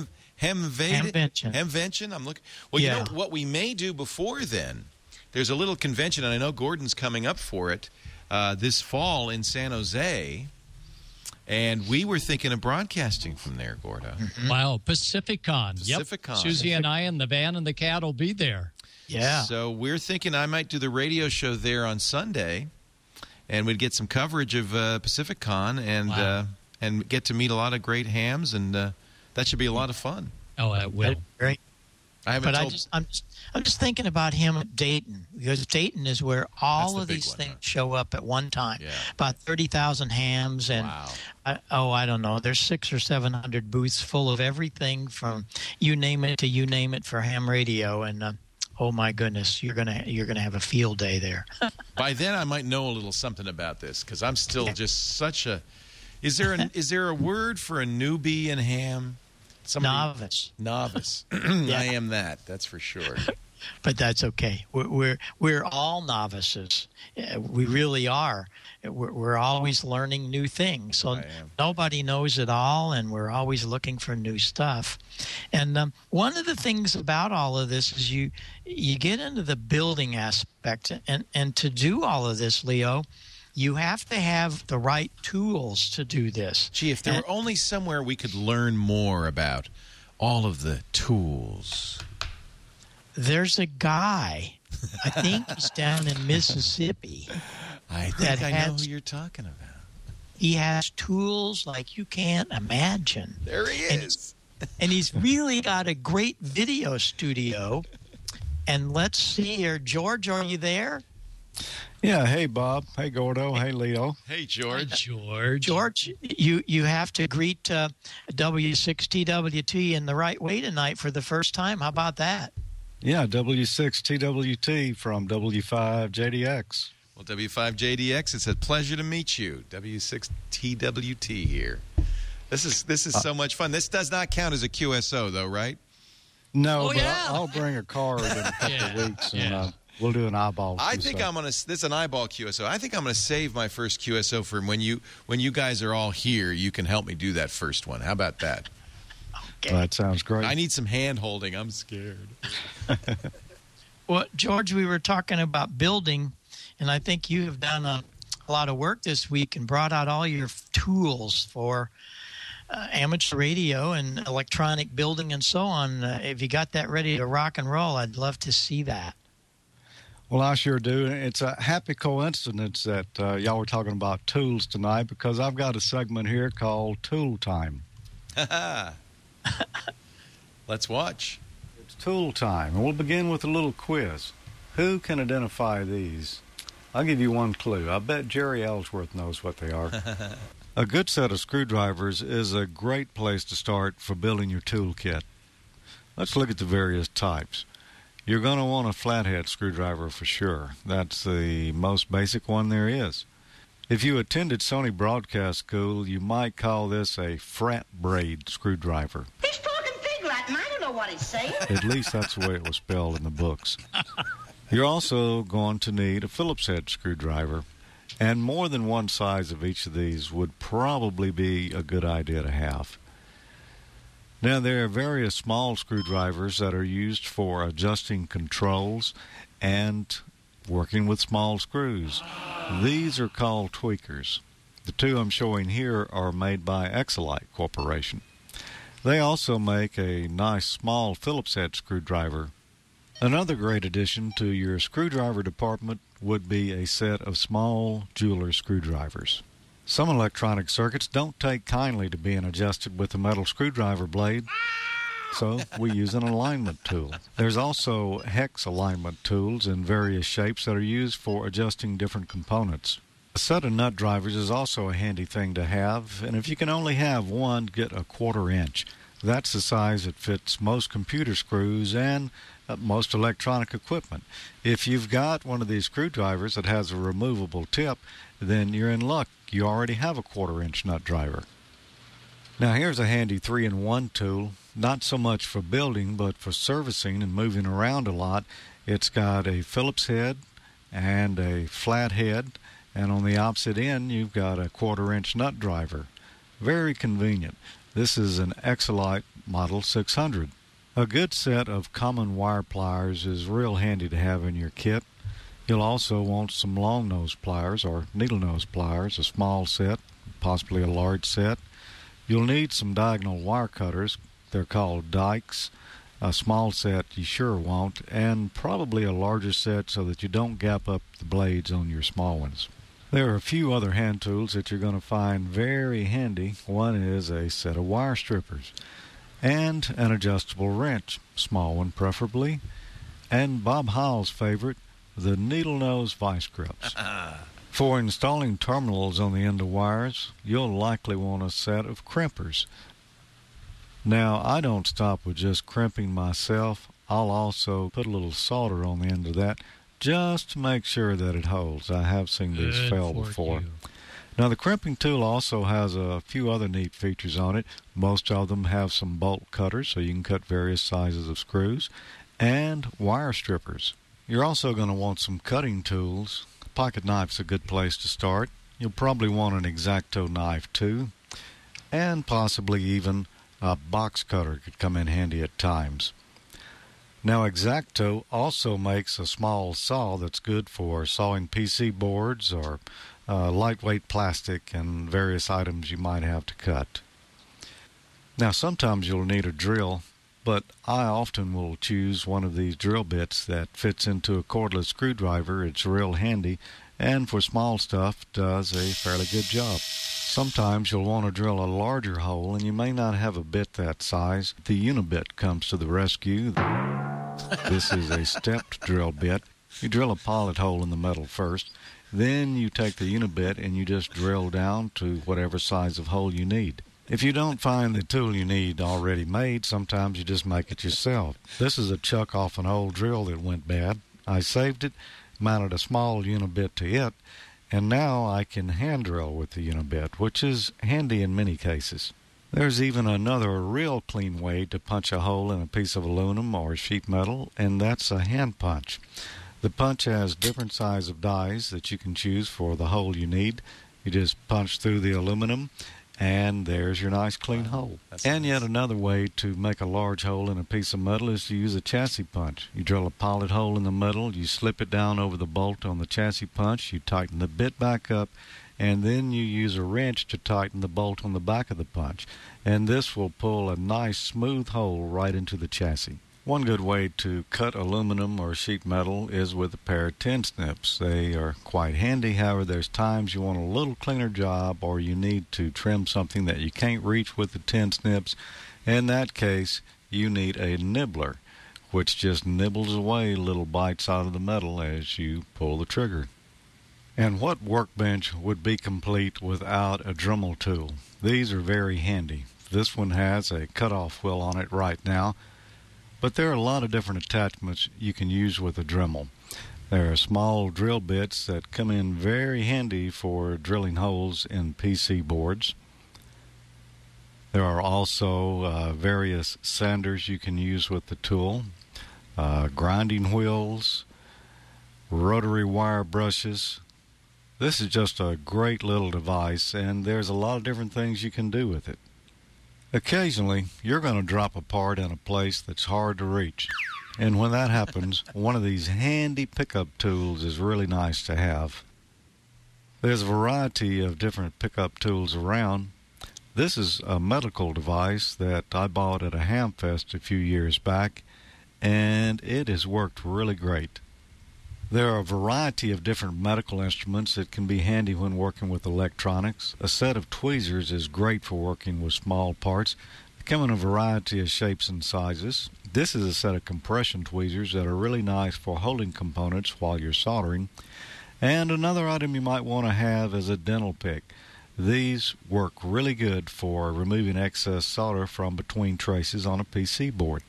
S3: Hamvention. I'm looking. Well, you know what we may do before then. There's a little convention, and I know Gordon's coming up for it this fall in San Jose. And we were thinking of broadcasting from there, Gordo.
S5: Mm-hmm. Wow, Pacificon.
S3: Pacificon.
S5: Yep. Susie and I and the van and the cat will be there.
S4: Yeah.
S3: So we're thinking I might do the radio show there on Sunday, and we'd get some coverage of Pacificon and get to meet a lot of great hams, and that should be a lot of fun.
S5: Oh, it will.
S4: Great.
S3: I'm
S4: just thinking about him at Dayton, because Dayton is where all of these things show up at one time.
S3: Yeah.
S4: About 30,000 hams, and I don't know. There's 600 or 700 booths full of everything from you name it to you name it for ham radio, and oh my goodness, you're gonna have a field day there.
S3: By then, I might know a little something about this because I'm still just such a. Is there a word for a newbie in ham?
S4: Novice.
S3: I am that. That's for sure.
S4: But that's okay. We're all novices. We really are. We're always learning new things. So nobody knows it all, and we're always looking for new stuff. And one of the things about all of this is you get into the building aspect, and to do all of this, Leo, you have to have the right tools to do this.
S3: Gee, if there were only somewhere we could learn more about all of the tools.
S4: There's a guy, I think he's down in Mississippi.
S3: I think I know who you're talking about.
S4: He has tools like you can't imagine.
S3: There he is.
S4: And he's really got a great video studio. And let's see here. George, are you there?
S9: Yeah, hey, Bob. Hey, Gordo. Hey, Leo.
S3: Hey, George.
S4: George, you have to greet W6TWT in the right way tonight for the first time. How about that?
S9: Yeah, W6TWT from W5JDX.
S3: Well, W5JDX, it's a pleasure to meet you. W6TWT here. This is so much fun. This does not count as a QSO, though, right?
S9: No, I'll bring a card in a couple of weeks, and we'll do an eyeball QSO.
S3: I think this is an eyeball QSO. I think I'm going to save my first QSO for when you guys are all here. You can help me do that first one. How about that?
S9: Okay. That sounds great.
S3: I need some hand-holding. I'm scared.
S4: Well, George, we were talking about building, and I think you have done a lot of work this week and brought out all your tools for amateur radio and electronic building and so on. If you got that ready to rock and roll, I'd love to see that.
S9: Well, I sure do. It's a happy coincidence that y'all were talking about tools tonight, because I've got a segment here called Tool Time.
S3: Let's watch.
S9: It's Tool Time, and we'll begin with a little quiz. Who can identify these? I'll give you one clue. I bet Jerry Ellsworth knows what they are. A good set of screwdrivers is a great place to start for building your toolkit. Let's look at the various types. You're going to want a flathead screwdriver for sure. That's the most basic one there is. If you attended Sony Broadcast School, you might call this a frat braid screwdriver.
S10: He's talking pig Latin. I don't know what he's saying.
S9: At least that's the way it was spelled in the books. You're also going to need a Phillips head screwdriver, and more than one size of each of these would probably be a good idea to have. Now, there are various small screwdrivers that are used for adjusting controls and working with small screws. These are called tweakers. The two I'm showing here are made by Exolite Corporation. They also make a nice small Phillips head screwdriver. Another great addition to your screwdriver department would be a set of small jeweler screwdrivers. Some electronic circuits don't take kindly to being adjusted with a metal screwdriver blade, so we use an alignment tool. There's also hex alignment tools in various shapes that are used for adjusting different components. A set of nut drivers is also a handy thing to have, and if you can only have one, get a 1/4 inch. That's the size that fits most computer screws and most electronic equipment. If you've got one of these screwdrivers that has a removable tip, then you're in luck. You already have a 1/4 inch nut driver. Now here's a handy 3-in-1 tool, not so much for building but for servicing and moving around a lot. It's got a Phillips head and a flat head, and on the opposite end you've got a 1/4 inch nut driver. Very convenient. This is an Exolite Model 600. A good set of common wire pliers is real handy to have in your kit. You'll also want some long nose pliers or needle nose pliers, a small set, possibly a large set. You'll need some diagonal wire cutters. They're called dikes. A small set you sure won't, and probably a larger set so that you don't gap up the blades on your small ones. There are a few other hand tools that you're going to find very handy. One is a set of wire strippers and an adjustable wrench, small one preferably, and Bob Howell's favorite, the needle nose vice grips. For installing terminals on the end of wires, you'll likely want a set of crimpers. Now, I don't stop with just crimping myself. I'll also put a little solder on the end of that just to make sure that it holds. I have seen these fail before. Now, the crimping tool also has a few other neat features on it. Most of them have some bolt cutters, so you can cut various sizes of screws, and wire strippers. You're also going to want some cutting tools. A pocket knife's a good place to start. You'll probably want an X-Acto knife too, and possibly even a box cutter could come in handy at times. Now, X-Acto also makes a small saw that's good for sawing PC boards or lightweight plastic and various items you might have to cut. Now, sometimes you'll need a drill, but I often will choose one of these drill bits that fits into a cordless screwdriver. It's real handy, and for small stuff does a fairly good job. Sometimes you'll want to drill a larger hole, and you may not have a bit that size. The Unibit comes to the rescue. This is a stepped drill bit. You drill a pilot hole in the metal first, then you take the Unibit and you just drill down to whatever size of hole you need. If you don't find the tool you need already made, sometimes you just make it yourself. This is a chuck off an old drill that went bad. I saved it, mounted a small unibit to it, and now I can hand drill with the unibit, which is handy in many cases. There's even another real clean way to punch a hole in a piece of aluminum or sheet metal, and that's a hand punch. The punch has different size of dies that you can choose for the hole you need. You just punch through the aluminum, and there's your nice clean hole. And yet another way to make a large hole in a piece of metal is to use a chassis punch. You drill a pilot hole in the middle, you slip it down over the bolt on the chassis punch, you tighten the bit back up, and then you use a wrench to tighten the bolt on the back of the punch. And this will pull a nice smooth hole right into the chassis. One good way to cut aluminum or sheet metal is with a pair of tin snips. They are quite handy. However, there's times you want a little cleaner job or you need to trim something that you can't reach with the tin snips. In that case, you need a nibbler, which just nibbles away little bites out of the metal as you pull the trigger. And what workbench would be complete without a Dremel tool? These are very handy. This one has a cutoff wheel on it right now, but there are a lot of different attachments you can use with a Dremel. There are small drill bits that come in very handy for drilling holes in PC boards. There are also various sanders you can use with the tool, grinding wheels, rotary wire brushes. This is just a great little device, and there's a lot of different things you can do with it. Occasionally, you're going to drop a part in a place that's hard to reach. And when that happens, one of these handy pickup tools is really nice to have. There's a variety of different pickup tools around. This is a medical device that I bought at a Hamfest a few years back, and it has worked really great. There are a variety of different medical instruments that can be handy when working with electronics. A set of tweezers is great for working with small parts. They come in a variety of shapes and sizes. This is a set of compression tweezers that are really nice for holding components while you're soldering. And another item you might want to have is a dental pick. These work really good for removing excess solder from between traces on a PC board.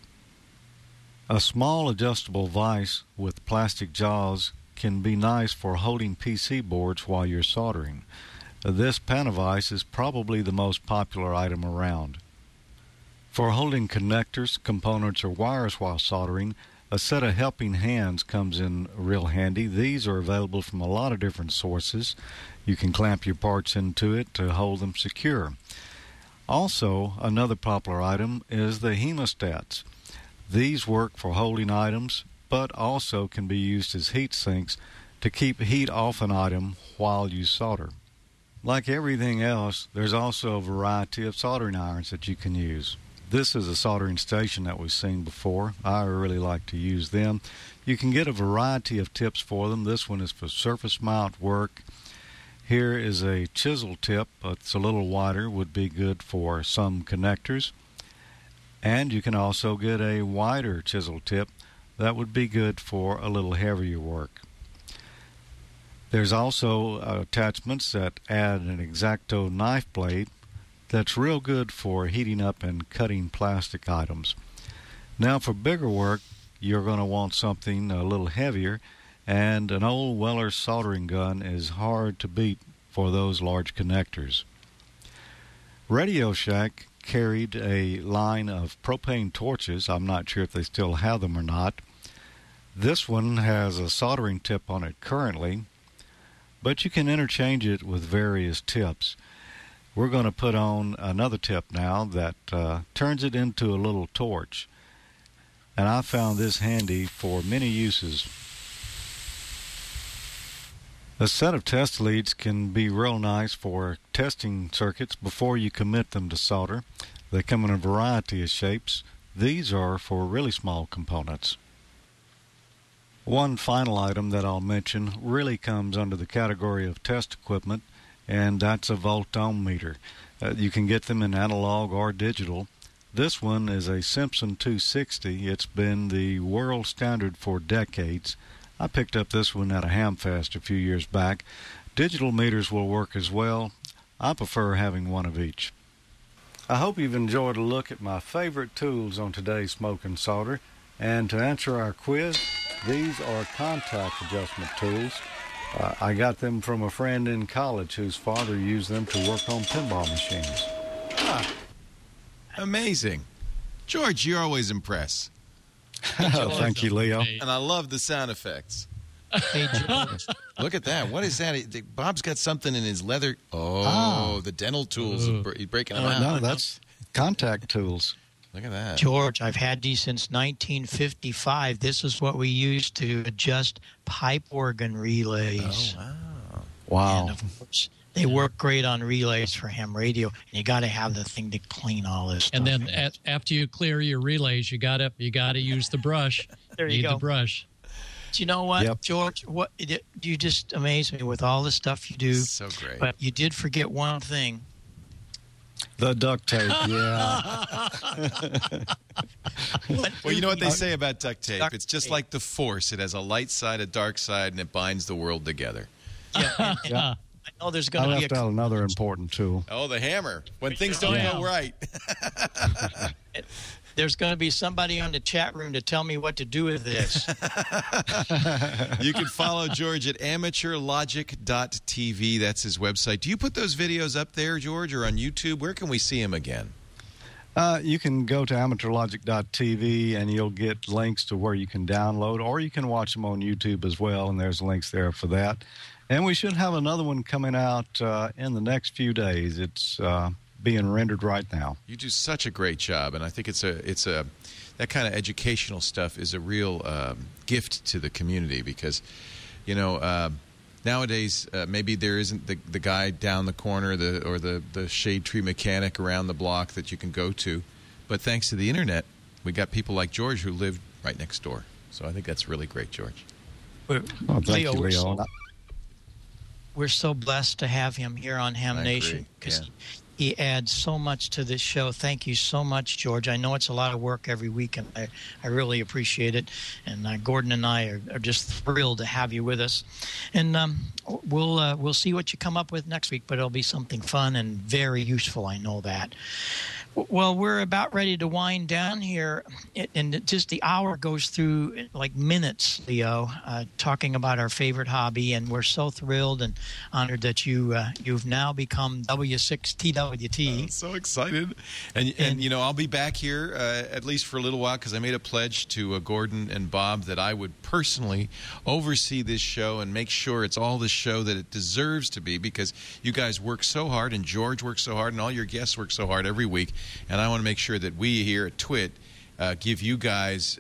S9: A small adjustable vise with plastic jaws can be nice for holding PC boards while you're soldering. This Panavise is probably the most popular item around. For holding connectors, components, or wires while soldering, a set of helping hands comes in real handy. These are available from a lot of different sources. You can clamp your parts into it to hold them secure. Also, another popular item is the hemostats. These work for holding items, but also can be used as heat sinks to keep heat off an item while you solder. Like everything else, there's also a variety of soldering irons that you can use. This is a soldering station that we've seen before. I really like to use them. You can get a variety of tips for them. This one is for surface mount work. Here is a chisel tip. It's a little wider, would be good for some connectors. And you can also get a wider chisel tip that would be good for a little heavier work. There's also attachments that add an X-Acto knife blade that's real good for heating up and cutting plastic items. Now for bigger work, you're going to want something a little heavier, and an old Weller soldering gun is hard to beat for those large connectors. Radio Shack carried a line of propane torches. I'm not sure if they still have them or not. This one has a soldering tip on it currently, but you can interchange it with various tips. We're going to put on another tip now that turns it into a little torch, and I found this handy for many uses. A set of test leads can be real nice for testing circuits before you commit them to solder. They come in a variety of shapes. These are for really small components. One final item that I'll mention really comes under the category of test equipment, and that's a volt-ohm meter. You can get them in analog or digital. This one is a Simpson 260. It's been the world standard for decades. I picked up this one at a Hamfest a few years back. Digital meters will work as well. I prefer having one of each. I hope you've enjoyed a look at my favorite tools on today's Smoke and Solder. And to answer our quiz, these are contact adjustment tools. I got them from a friend in college whose father used them to work on pinball machines.
S3: Amazing. George, you always impress.
S9: Thank you, Leo.
S3: And I love the sound effects.
S4: Hey, George.
S3: Look at that. What is that? Bob's got something in his leather. Oh, the dental tools. He's breaking them out.
S9: No, that's contact tools.
S3: Look at that.
S4: George, I've had these since 1955. This is what we used to adjust pipe organ relays.
S3: Oh,
S9: wow.
S4: And, of course, they work great on relays for ham radio. And you got to have the thing to clean all this stuff.
S5: And then after you clear your relays, you got to use the brush.
S4: There you go.
S5: Need the brush.
S4: Do you know what,
S9: Yep.
S4: George? You just amaze me with all the stuff you do.
S3: So great.
S4: But you did forget one thing.
S9: The duct tape, yeah.
S3: Well, you know what they say about duct tape? It's just like the Force. It has a light side, a dark side, and it binds the world together.
S4: Yeah.
S9: Yeah.
S4: I know there's
S9: I
S4: going to be
S9: left out another important tool.
S3: Oh, the hammer. When things don't go right.
S4: There's going to be somebody on the chat room to tell me what to do with this.
S3: You can follow George at amateurlogic.tv. That's his website. Do you put those videos up there, George, or on YouTube? Where can we see him again?
S9: You can go to amateurlogic.tv and you'll get links to where you can download, or you can watch them on YouTube as well, and there's links there for that. And we should have another one coming out in the next few days. It's being rendered right now.
S3: You do such a great job, and I think it's a that kind of educational stuff is a real gift to the community because, you know, nowadays maybe there isn't the guy down the corner or the shade tree mechanic around the block that you can go to, but thanks to the internet, we got people like George who live right next door. So I think that's really great, George.
S9: Thank you, Leo.
S4: We're so blessed to have him here on Ham Nation because he adds so much to this show. Thank you so much, George. I know it's a lot of work every week, and I really appreciate it. And Gordon and I are just thrilled to have you with us. And we'll see what you come up with next week, but it'll be something fun and very useful. I know that. Well, we're about ready to wind down here, and just the hour goes through like minutes, Leo, talking about our favorite hobby, and we're so thrilled and honored that you've now become W6TWT.
S3: I'm so excited, and you know I'll be back here at least for a little while because I made a pledge to Gordon and Bob that I would personally oversee this show and make sure it's all the show that it deserves to be because you guys work so hard and George works so hard and all your guests work so hard every week. And I want to make sure that we here at TWIT give you guys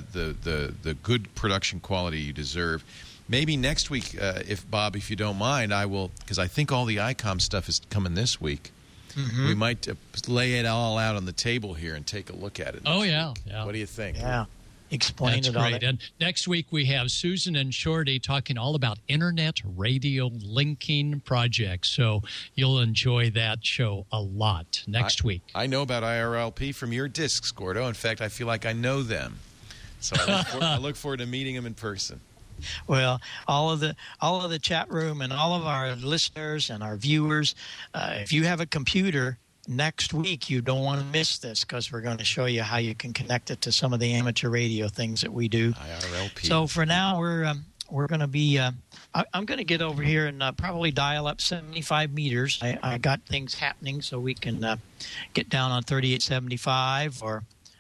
S3: the good production quality you deserve. Maybe next week, if you don't mind, I will, because I think all the ICOM stuff is coming this week. Mm-hmm. We might lay it all out on the table here and take a look at it.
S5: Oh, yeah.
S3: Week. What do you think?
S4: Yeah. Explain
S5: That's
S4: it all.
S5: Great. And next week we have Susan and Shorty talking all about internet radio linking projects. So you'll enjoy that show a lot next week.
S3: I know about IRLP from your discs, Gordo. In fact, I feel like I know them. So I look forward to meeting them in person.
S4: Well, all of the chat room and all of our listeners and our viewers, if you have a computer, next week you don't want to miss this because we're going to show you how you can connect it to some of the amateur radio things that we do.
S3: IRLP.
S4: So for now, we're going to be I'm going to get over here and probably dial up 75 meters. I got things happening so we can get down on 3875 or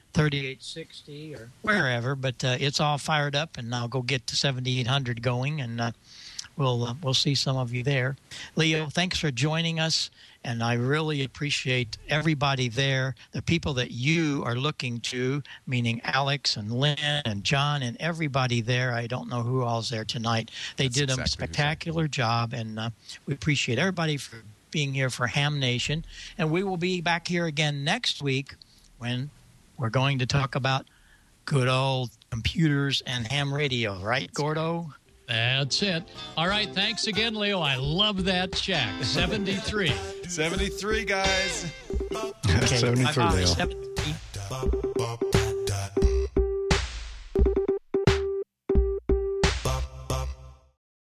S4: 3860 or wherever, but it's all fired up, and I'll go get to 7800 going, and we'll see some of you there. Leo, thanks for joining us, and I really appreciate everybody there, the people that you are looking to, meaning Alex and Lynn and John and everybody there. I don't know who all's there tonight. They did a spectacular job, and we appreciate everybody for being here for Ham Nation, and we will be back here again next week when we're going to talk about good old computers and ham radio, right, Gordo?
S5: That's it. All right, thanks again, Leo. I love that shack. 73.
S3: 73, guys.
S9: Okay, 73, Leo.
S4: 73.